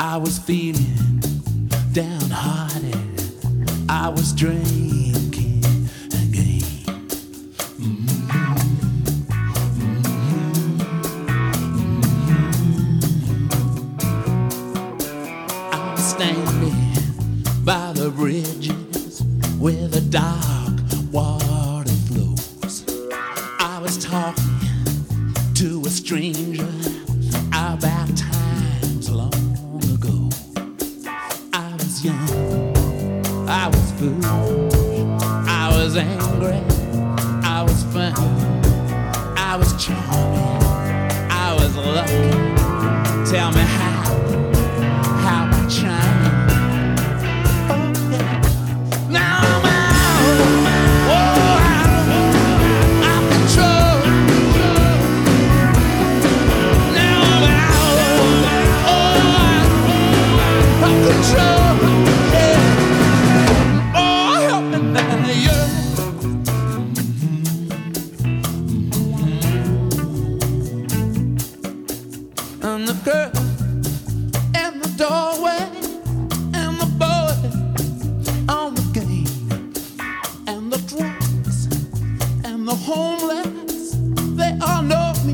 I was feeling downhearted. I was drinking again. I was standing by the bridges where the dark water flows. I was talking to a stranger about times long ago. I was young, I was foolish, I was angry, I was fun, I was charming, I was lucky. Tell me how I shine. Oh yeah. Now I'm out, oh, out of control. Now I'm out, oh, out of control. Yeah. Oh, help me now, yeah. And the girl in the doorway, and the boy on the game, and the drunks and the homeless, they all know me.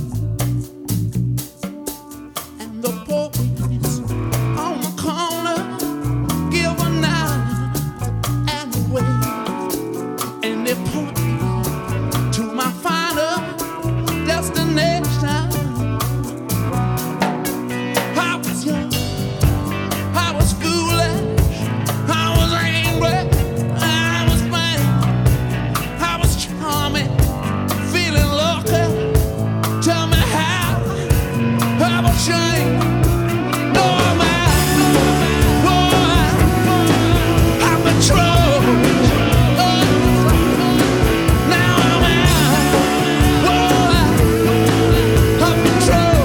And the boys on the corner give a nod and a wave, and they point me to my final destination. I was young, I was foolish, I was angry, I was fine, I was charming, feeling lucky. Tell me how I will change. No, I'm out of control. Now I'm out of control.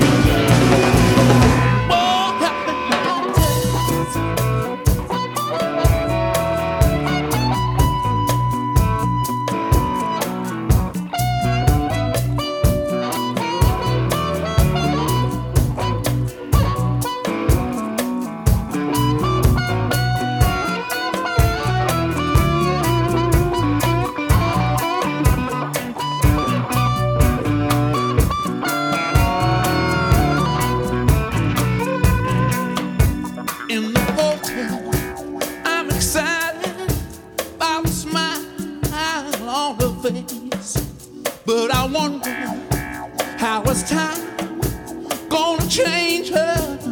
In the hotel, I'm excited by the smile on her face, but I wonder how is time gonna change her.